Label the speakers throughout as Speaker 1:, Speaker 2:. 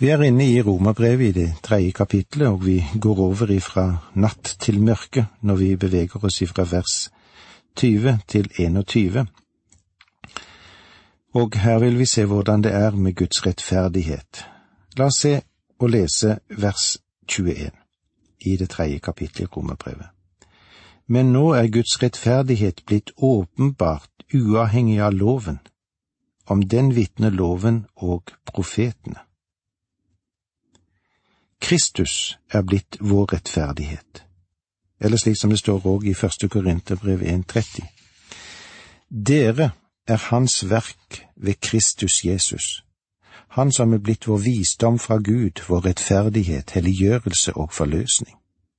Speaker 1: Vi er inne i Romerbrevet i det 3. kapitlet, og vi går over ifra natt til mørke når vi beveger oss ifra vers 20 til 21. Og her vil vi se hvordan det er med Guds rettferdighet. La oss se og lese vers 21 i det 3. kapitlet i Romerbrevet. Men nå er Guds rettferdighet blitt åpenbart uavhengig av loven, om den vitner loven og profetene. Kristus er blitt vår rettferdighet, eller slik som det står også i 1. Korinterbrev 1:30. Dere er hans verk ved Kristus Jesus, han som er blitt vår visdom fra Gud, vår rettferdighet, helliggjørelse og forløsning.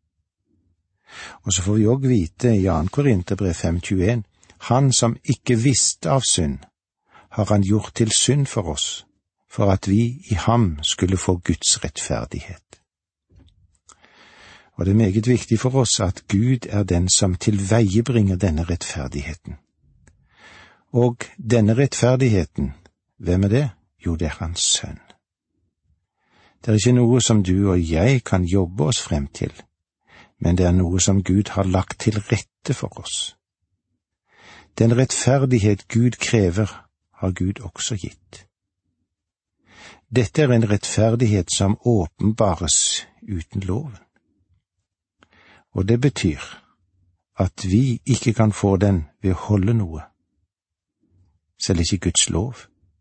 Speaker 1: Og så får vi også vite i 2. Korinterbrev 5:21, han som ikke visste av synd, har han gjort til synd for oss, for at vi i ham skulle få Guds rettferdighet. Og det er meget viktig for oss at Gud er den som tilveiebringer denne rettferdigheten. Og denne rettferdigheten, hvem er det? Jo, det er hans sønn. Det er ikke noe som du og jeg kan jobbe oss frem til, men det er noe som Gud har lagt til rette for oss. Den rettferdighet Gud krever, har Gud også gitt. Dette er en rettferdighet som åpenbares uten loven. Og det betyr at vi ikke kan få den ved å holde noe, selv ikke Guds lov.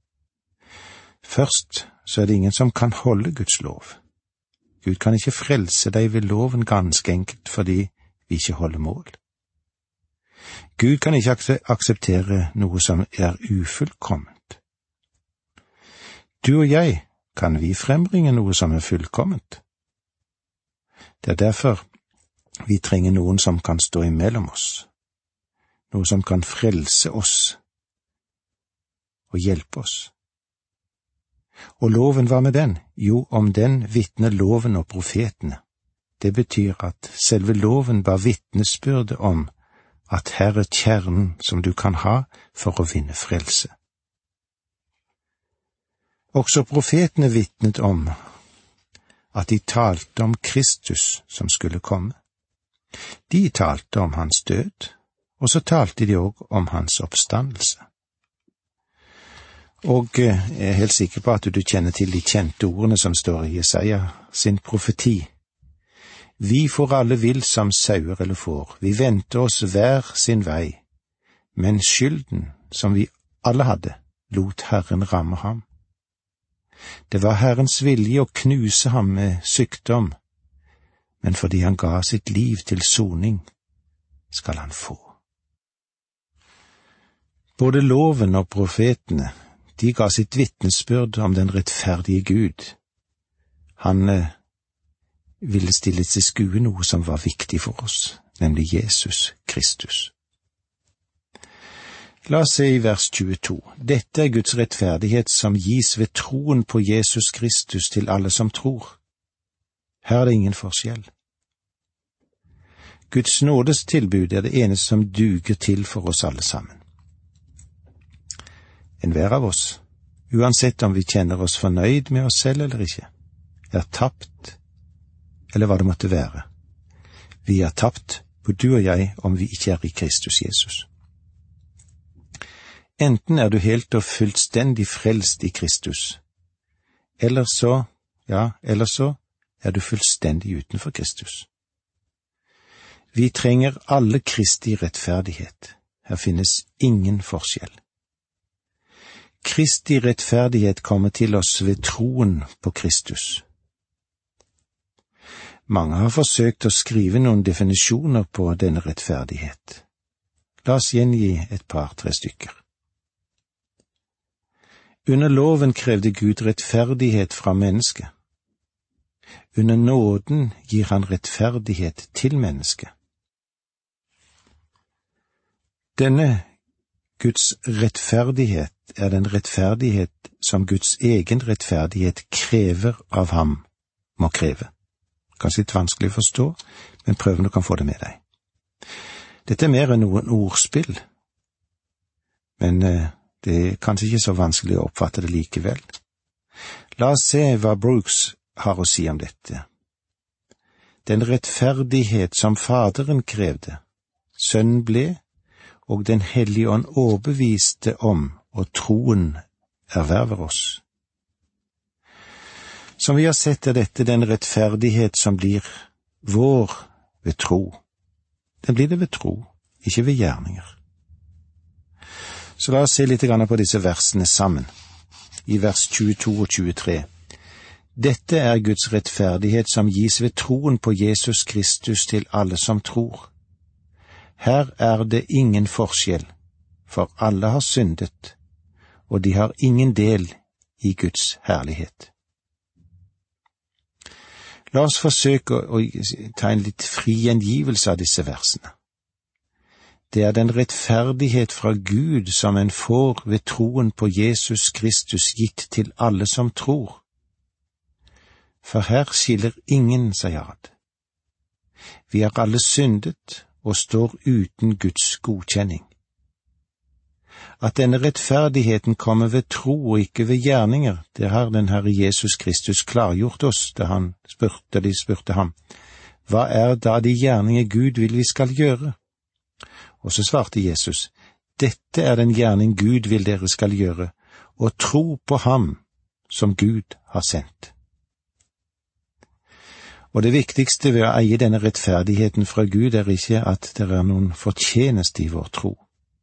Speaker 1: Først så er det ingen som kan holde Guds lov. Gud kan ikke frelse deg ved loven ganske enkelt fordi vi ikke holder mål. Gud kan ikke akseptere noe som er ufullkomment. Du og jeg, kan vi frembringe noe som er fullkomment? Det er derfor vi trenger noen som kan stå imellom oss, noe som kan frelse oss og hjelpe oss. Og loven, hva med den? Jo, om den vitner loven og profetene. Det betyr at selve loven var vitnesbyrde om at her er kjernen som du kan ha for å vinne frelse. Også profetene vitnet om at de talte om Kristus som skulle komme. De talte om hans død, og så talte de også om hans oppstandelse. Og jeg er helt sikker på at du kjenner til de kjente ordene som står i Jesaja sin profeti. Vi får alle vill som sauer eller får, vi vendte oss hver sin vei, men skylden som vi alle hadde, lot Herren ramme ham. Det var Herrens vilje å knuse ham med sykdom, men fordi han ga sitt liv til soning, skal han få. Både loven og profetene, de ga sitt vitnesbyrd om den rettferdige Gud. Han ville stille til skue noe som var viktig for oss, nemlig Jesus Kristus. La oss se i vers 22. Dette er Guds rettferdighet som gis ved troen på Jesus Kristus til alle som tror. Her er det ingen forskjell. Guds nådes tilbud er det eneste som duger til for oss alle sammen. Enhver av oss, uansett om vi kjenner oss fornøyd med oss selv eller ikke, er tapt, eller hva det måtte være. Vi er tapt, både du og jeg, om vi ikke er i Kristus Jesus. Enten er du helt og fullstendig frelst i Kristus, eller så er du fullstendig utenfor Kristus. Vi trenger alle Kristi rettferdighet. Her finnes ingen forskjell. Kristi rettferdighet kommer til oss ved troen på Kristus. Mange har forsøkt å skrive noen definisjoner på denne rettferdighet. La oss gjengi et par-tre stykker. Under loven krevde Gud rettferdighet fra mennesket. Under nåden gir han rettferdighet til mennesket. Denne Guds rettferdighet er den rettferdighet som Guds egen rettferdighet krever av ham, må kreve. Kanskje litt vanskelig å forstå, men prøv om du kan få det med deg. Dette er mer enn noen ordspill, men det er kanskje ikke så vanskelig å oppfatte det likevel. La oss se hva Brooks har å si om dette. Den rettferdighet som Faderen krevde, Sønnen ble, og Den hellige ånd overbeviste om, og troen erverver oss. Som vi har sett dette den rettferdighet som blir vår ved tro. Den blir det ved tro, ikke ved gjerninger. Så la oss se litt på disse versene sammen. I vers 22 og 23. Dette er Guds rettferdighet som gis ved troen på Jesus Kristus til alle som tror. Her er det ingen forskjell, for alle har syndet, og de har ingen del i Guds herlighet. La oss forsøke å ta en litt fri gjengivelse av disse versene. Det er den rettferdighet fra Gud som en får ved troen på Jesus Kristus gitt til alle som tror. For her skiller ingen seg ad. Vi har alle syndet og står uten Guds godkjenning. At denne rettferdigheten kommer ved tro og ikke ved gjerninger, det har den Herre Jesus Kristus klargjort oss da de spurte ham, hva er da de gjerninger Gud vil vi skal gjøre? Og så svarte Jesus, dette er den gjerning Gud vil dere skal gjøre, og tro på ham som Gud har sendt. Og det viktigste ved å eie denne rettferdigheten fra Gud er ikke at det er noen fortjeneste i vår tro.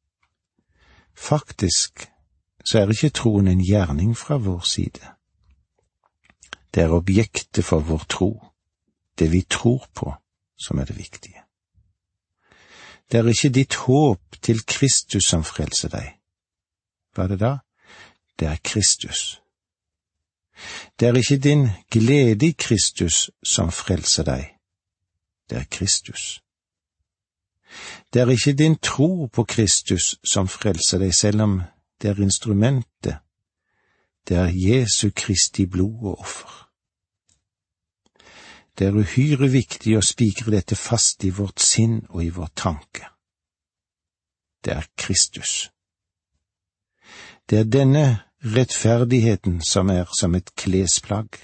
Speaker 1: Faktisk så er ikke troen en gjerning fra vår side. Det er objektet for vår tro, det vi tror på, som er det viktige. Det er ikke ditt håp til Kristus som frelser deg. Hva er det da? Det er Kristus. Det er ikke din glede i Kristus som frelser deg. Det er Kristus. Det er ikke din tro på Kristus som frelser deg, selv om det er instrumentet. Det er Jesu Kristi blod og offer. Det er uhyre viktig å spikre dette fast i vårt sinn og i vår tanke. Det er Kristus. Det er denne rettferdigheten som er som et klesplagg.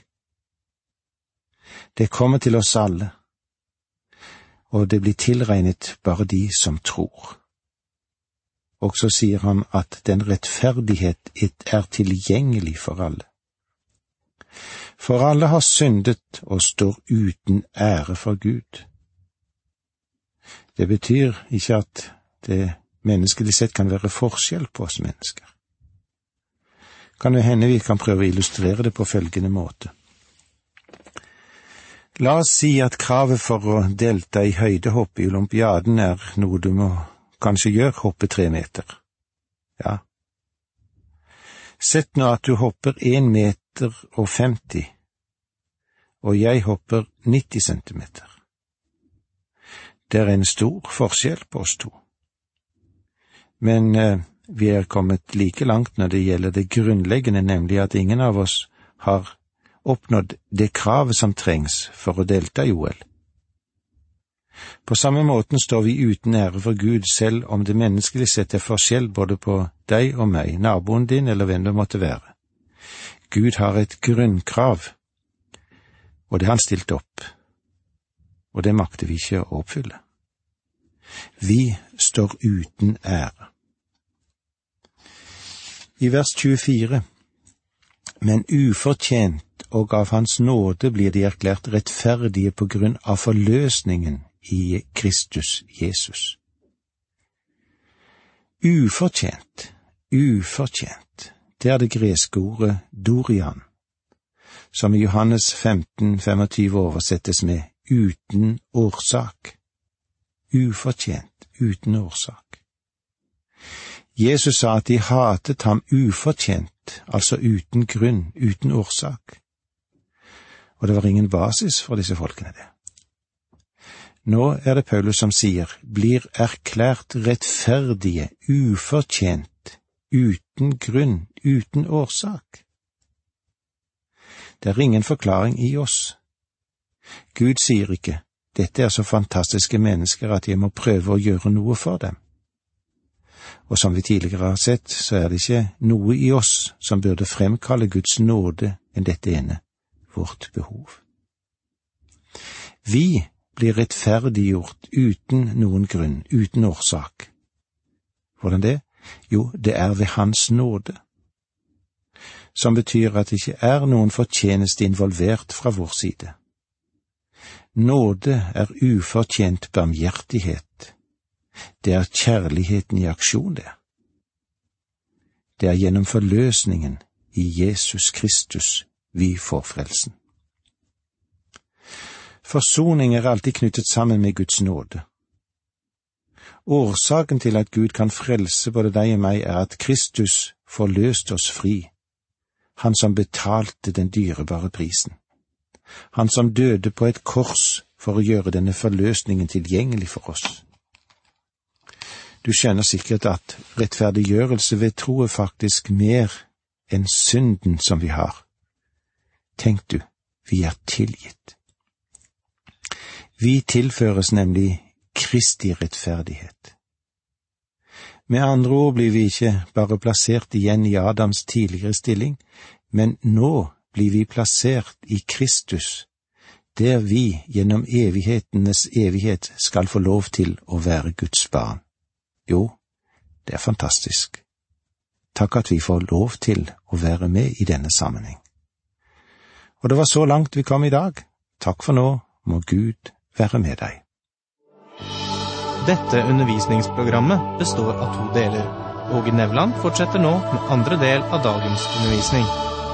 Speaker 1: Det kommer til oss alle, og det blir tilregnet bare de som tror. Og så sier han at den rettferdighet er tilgjengelig for alle. For alle har syndet og står uten ære for Gud. Det betyr ikke at det menneskelig sett kan være forskjell på oss mennesker. Kan det hende vi kan prøve å illustrere det på følgende måte. La oss si at kravet for å delta i høydehopp i olympiaden er noe du må kanskje gjøre, hoppe 3 meter. Ja. Sett nå at du hopper 1,50 meter, og jeg hopper 90 centimeter. Det er en stor forskjell på oss to. Men vi er kommet like langt når det gjelder det grunnleggende, nemlig at ingen av oss har oppnådd det kravet som trengs for å delta i OL. På samme måten står vi uten ære for Gud, selv om det menneskelig sett er forskjell både på deg og meg, naboen din eller hvem det måtte være. Gud har et grunnkrav, og det har han stilt opp, og det makter vi ikke å oppfylle. Vi står uten ære. I vers 24, men ufortjent og av hans nåde blir de erklært rettferdige på grunn av forløsningen i Kristus Jesus. Ufortjent, det er det greske ordet dorian, som i Johannes 15:25 oversettes med uten årsak. Ufortjent, uten årsak. Jesus sa at de hatet ham ufortjent, altså uten grunn, uten årsak. Og det var ingen basis for disse folkene det. Nå er det Paulus som sier, blir erklært rettferdige, ufortjent, uten grunn, uten årsak. Det er ingen forklaring i oss. Gud sier ikke, dette er så fantastiske mennesker at jeg må prøve å gjøre noe for dem. Og som vi tidligere har sett, så er det ikke noe i oss som burde fremkalle Guds nåde enn dette ene, vårt behov. Vi blir rettferdiggjort uten noen grunn, uten årsak. Hvordan det? Jo, det er ved hans nåde, som betyr at det ikke er noen fortjeneste involvert fra vår side. Nåde er ufortjent barmhjertighet. Det er kjærligheten i aksjon, det. Det er gjennom forløsningen i Jesus Kristus vi får frelsen. Forsoning er alltid knyttet sammen med Guds nåde. Årsaken til at Gud kan frelse både deg og meg er at Kristus forløste oss fri, han som betalte den dyrebare prisen, han som døde på et kors for å gjøre denne forløsningen tilgjengelig for oss. Du skjønner sikkert at rettferdiggjørelse ved tro er faktisk mer enn synden som vi har. Tenk du, vi er tilgitt. Vi tilføres nemlig Kristi rettferdighet. Med andre ord blir vi ikke bare plassert igjen i Adams tidligere stilling, men nå blir vi plassert i Kristus, der vi gjennom evighetenes evighet skal få lov til å være Guds barn. Jo, det er fantastisk. Takk at vi får lov til å være med i denne sammenheng. Og det var så langt vi kom i dag. Takk for nå, må Gud være med deg.
Speaker 2: Dette undervisningsprogrammet består av 2 deler. Åge Nevland fortsetter nå med andre del av dagens undervisning.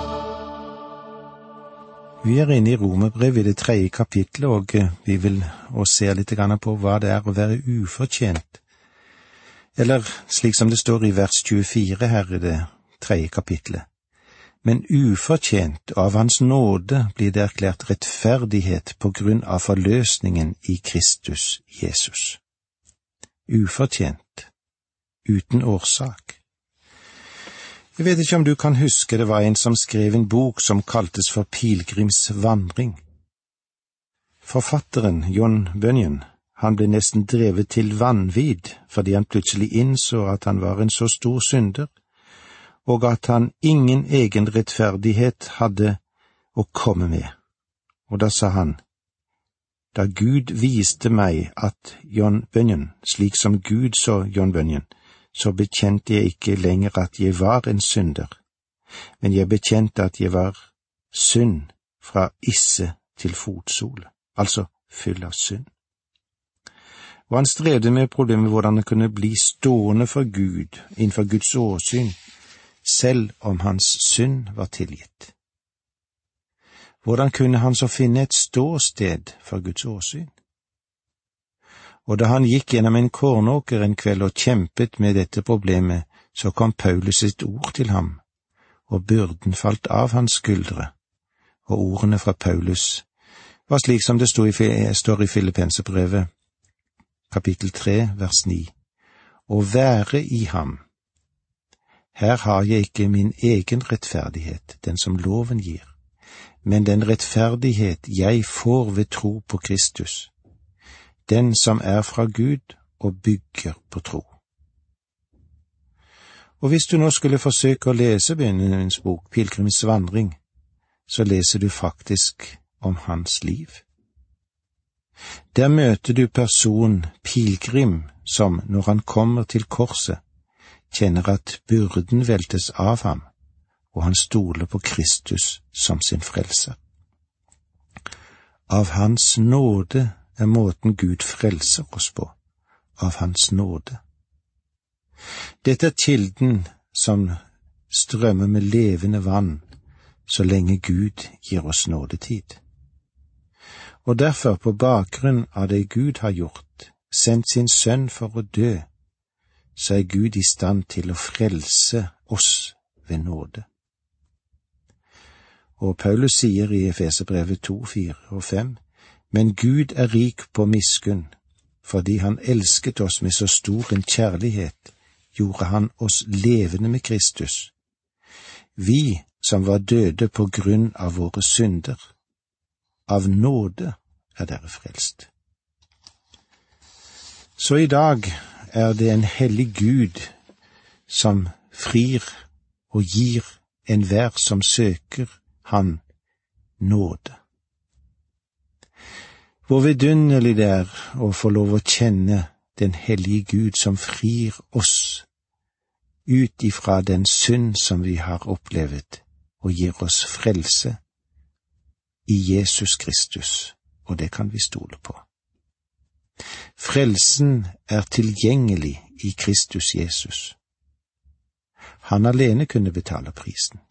Speaker 1: Vi er inne i Romerbrev i det 3. kapitlet, og vi vil se litt på hva det er å være ufortjent. Eller slik som det står i vers 24 her i det 3. kapitlet. Men ufortjent av hans nåde blir det erklært rettferdighet på grunn av forløsningen i Kristus Jesus. Ufortjent, uten årsak. Jeg vet ikke om du kan huske, det var en som skrev en bok som kaltes for Pilgrims vandring. Forfatteren, John Bunyan, han ble nesten drevet til vanvidd fordi han plutselig innså at han var en så stor synder, og at han ingen egen rettferdighet hadde å komme med. Og da sa han, da Gud viste meg at John Bunyan, slik som Gud så John Bunyan, så bekjente jeg ikke lenger at jeg var en synder, men jeg bekjente at jeg var synd fra isse til fotsol, altså full av synd. Og han strevde med problemet hvordan han kunne bli stående for Gud, innenfor Guds åsyn, selv om hans synd var tilgitt. Hvordan kunne han så finne et ståsted for Guds åsyn? Og da han gikk gjennom en kornåker en kveld og kjempet med dette problemet, så kom Paulus et ord til ham, og byrden falt av hans skuldre, og ordene fra Paulus var slik som det står i Filippenserbrevet, kapittel 3, vers 9, å være i ham. Her har jeg ikke min egen rettferdighet, den som loven gir, men den rettferdighet jeg får ved tro på Kristus, den som er fra Gud og bygger på tro. Og hvis du nå skulle forsøke å lese Benjamins bok, Pilgrims vandring, så leser du faktisk om hans liv. Der møter du person Pilgrim som, når han kommer til korset, kjenner at byrden veltes av ham, og han stoler på Kristus som sin frelser. Av hans nåde er måten Gud frelser oss på, av hans nåde. Dette er kilden som strømmer med levende vann, så lenge Gud gir oss nådetid. Og derfor, på bakgrunn av det Gud har gjort, sendt sin sønn for å dø, så er Gud i stand til å frelse oss ved nåde. Og Paulus sier i Efeserbrevet 2, 4 og 5, men Gud er rik på miskunn, fordi han elsket oss med så stor en kjærlighet, gjorde han oss levende med Kristus. Vi som var døde på grunn av våre synder, av nåde er dere frelst. Så i dag er det en hellig Gud som frir og gir enhver som søker han nåde. Hvor vidunderlig det er å få lov å kjenne den hellige Gud som frir oss ut ifra den synd som vi har opplevet, og gir oss frelse i Jesus Kristus, og det kan vi stole på. Frelsen er tilgjengelig i Kristus Jesus. Han alene kunne betale prisen.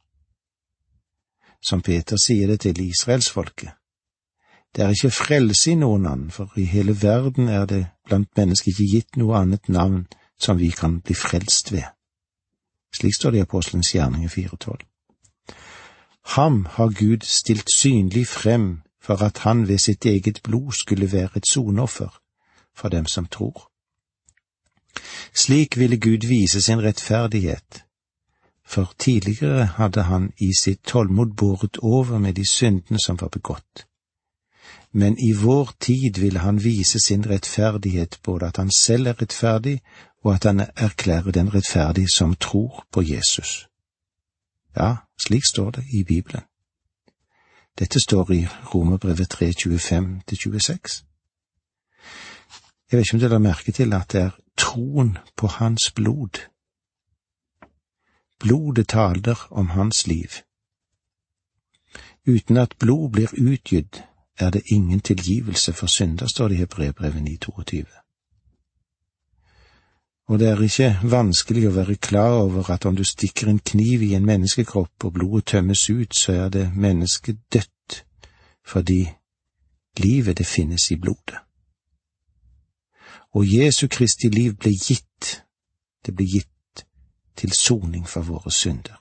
Speaker 1: Som Peter sier det til Israelsfolket, det er ikke frelse i noen annen, for i hele verden er det blant mennesker ikke gitt noe annet navn som vi kan bli frelst ved. Slik står det i Apostelens gjerninger 4:12. Ham har Gud stilt synlig frem for at han ved sitt eget blod skulle være et sonoffer for dem som tror. Slik ville Gud vise sin rettferdighet, for tidligere hadde han i sitt tålmod båret over med de syndene som var begått. Men i vår tid ville han vise sin rettferdighet, både at han selv er rettferdig, og at han erklærer den rettferdig som tror på Jesus. Ja, slik står det i Bibelen. Dette står i Romerbrevet 3:25-26. Jeg vet ikke om dere har merke til at det er troen på hans blod. Blodet taler om hans liv. Uten at blod blir utgitt, er det ingen tilgivelse for synder, står det i Hebreerbrevet 9:22. Og det er ikke vanskelig å være klar over at om du stikker en kniv i en menneskekropp og blodet tømmes ut, så er det mennesket dødt, fordi livet det finnes i blodet. Og Jesu Kristi liv ble gitt, det ble gitt til soning for våre synder.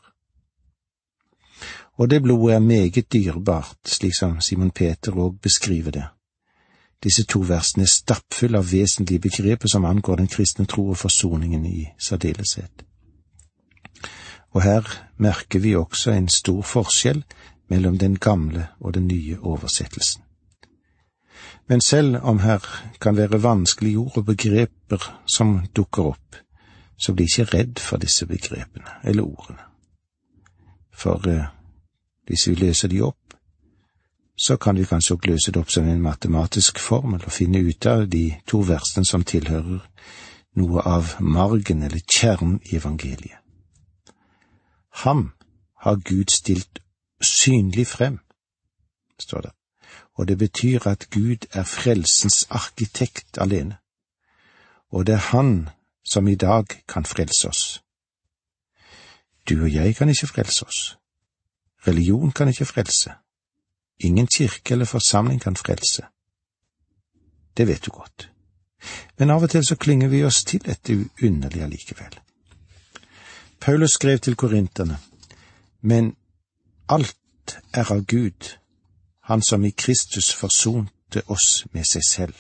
Speaker 1: Og det blodet er meget dyrebart, slik som Simon Peter også beskriver det. Disse 2 versene er stappfulle av vesentlige begreper som angår den kristne tro og forsoningen i særdeleshet. Og her merker vi også en stor forskjell mellom den gamle og den nye oversettelsen. Men selv om her kan være vanskelige ord og begreper som dukker opp, så blir ikke redd for disse begrepene eller ordene. For hvis vi løser de opp, så kan vi kanskje også løse det opp som en matematisk formel og finne ut av de 2 versene som tilhører noe av margen eller kjernen i evangeliet. Ham har Gud stilt synlig frem, står det, og det betyr at Gud er frelsens arkitekt alene, og det er han som i dag kan frelse oss. Du og jeg kan ikke frelse oss. Religion kan ikke frelse. Ingen kirke eller forsamling kan frelse. Det vet du godt. Men av og til så klinger vi oss til dette uunderlige likevel. Paulus skrev til korinterne, men alt er av Gud, han som i Kristus forsonte oss med seg selv.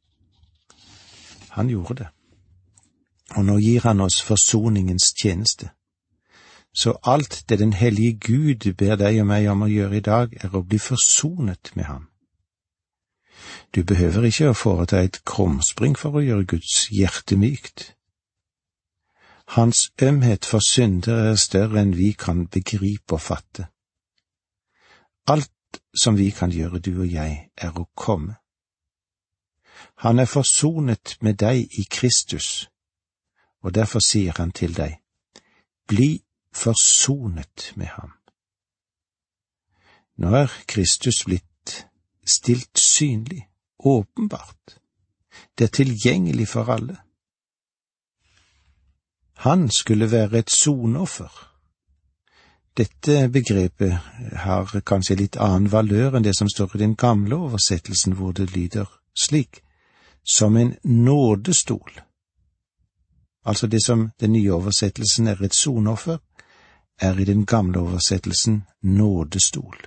Speaker 1: Han gjorde det. Og nå gir han oss forsoningens tjeneste. Så alt det den hellige Gud ber deg og meg om å gjøre i dag, er å bli forsonet med ham. Du behøver ikke å foreta et krumspring for å gjøre Guds hjerte mykt. Hans ømhet for synder er større enn vi kan begripe og fatte. Alt som vi kan gjøre, du og jeg, er å komme. Han er forsonet med deg i Kristus, og derfor sier han til deg, bli forsonet med ham. Nå er Kristus blitt stilt synlig, åpenbart. Det er tilgjengelig for alle. Han skulle være et sonoffer. Dette begrepet har kanskje litt annen valør enn det som står i den gamle oversettelsen, hvor det lyder slik, som en nådestol. Altså det som den nye oversettelsen er et sonoffer, er i den gamle oversettelsen nådestol.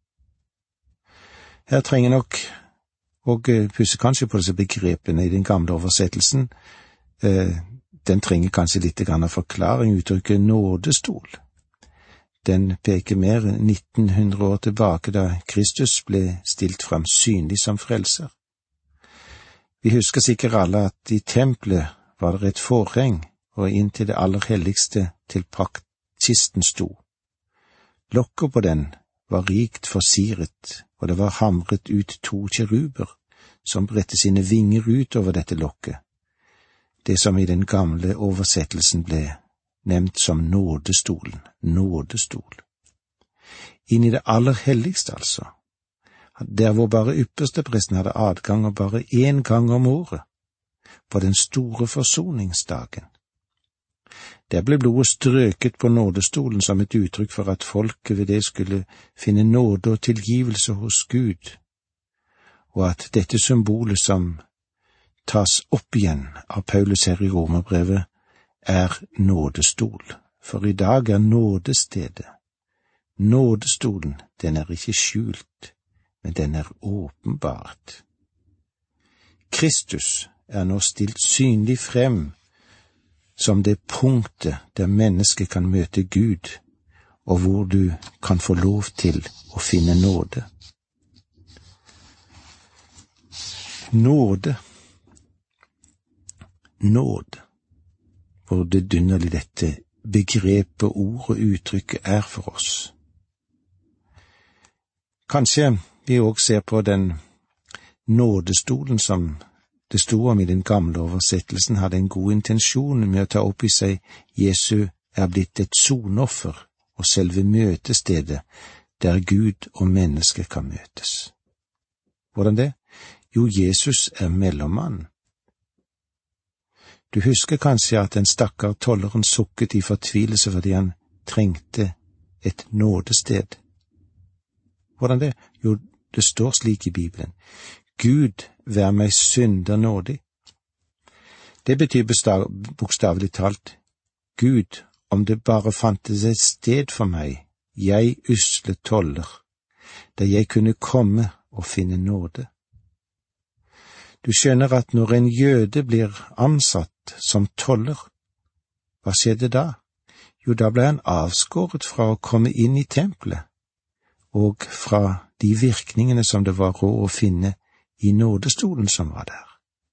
Speaker 1: Her trenger nok og pusse kanskje på disse begrepene i den gamle oversettelsen. Den trenger kanskje litt grann av forklaring, uttrykket nådestol. Den peker mer 1900 år tilbake da Kristus ble stilt frem synlig som frelser. Vi husker sikkert alle at i tempelet var det et forheng, og inn til det aller helligste til paktkisten sto. Lokket på den var rikt forsiret, og det var hamret ut 2 kjeruber, som bredte sine vinger ut over dette lokket, det som i den gamle oversettelsen ble nevnt som nådestolen, nådestol. Inn i det aller helligste, altså, der hvor bare ypperstepresten hadde adgang og bare 1 gang om året, på den store forsoningsdagen. Der ble blodet strøket på nådestolen som et uttrykk for at folket ved det skulle finne nåde og tilgivelse hos Gud, og at dette symbolet som tas opp igjen av Paulus her i Romerbrevet, er nådestol, for i dag er nådestedet. Nådestolen, den er ikke skjult, men den er åpenbart. Kristus er nå stilt synlig frem som det punktet der mennesket kan møte Gud, og hvor du kan få lov til å finne nåde. Nåde. Nåd. Hvor vidunderlig dette begrepet, ord og uttrykket er for oss. Kanskje vi også ser på den nådestolen som det sto om i den gamle oversettelsen, hadde en god intensjon med å ta opp i seg Jesu er blitt et sonoffer og selve møtestedet der Gud og menneske kan møtes. Hvordan det? Jo, Jesus er mellommann. Du husker kanskje at den stakkar tolleren sukket i fortvilelse fordi han trengte et nådested. Hvordan det? Jo, det står slik i Bibelen. Gud, vær meg synder nådig. Det betyr bokstavelig talt, Gud, om det bare fantes et sted for meg, jeg usle toller, der jeg kunne komme og finne nåde. Du skjønner at når en jøde blir ansatt som toller, hva skjedde da? Jo, da ble han avskåret fra å komme inn i tempelet, og fra de virkningene som det var råd å finne i nådestolen som var der.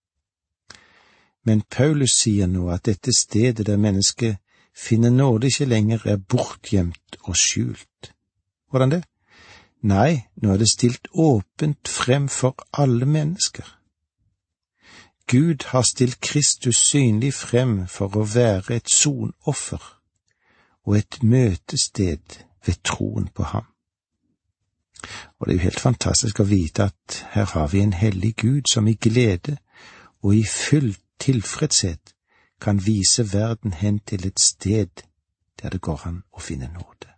Speaker 1: Men Paulus sier nå at dette stedet der mennesket finner nåde ikke lenger er bortgjemt og skjult. Hvordan det? Nei, nå er det stilt åpent frem for alle mennesker. Gud har stilt Kristus synlig frem for å være et sonoffer og et møtested ved troen på ham. Og det er jo helt fantastisk å vite at her har vi en hellig Gud som i glede og i full tilfredshet kan vise verden hen til et sted der det går an å finne nåde.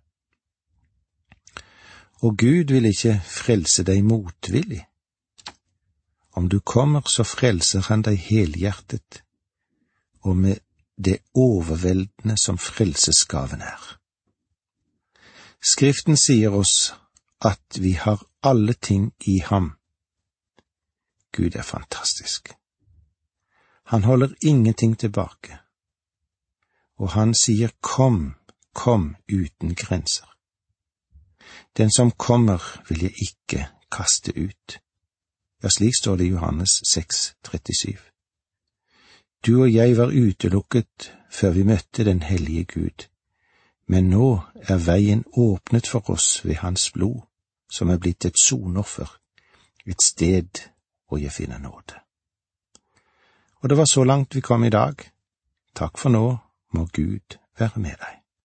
Speaker 1: Og Gud vil ikke frelse deg motvillig. Om du kommer, så frelser han deg helhjertet, og med det overveldende som frelsesgaven er. Skriften sier oss at vi har alle ting i ham. Gud er fantastisk. Han holder ingenting tilbake, og han sier kom, kom uten grenser. Den som kommer vil jeg ikke kaste ut. Ja, slik står det i Johannes 6,37. Du og jeg var utelukket før vi møtte den hellige Gud, men nå er veien åpnet for oss ved hans blod, som er blitt et sonoffer, et sted hvor jeg finner nåde. Og det var så langt vi kom i dag. Takk for nå, må Gud være med deg.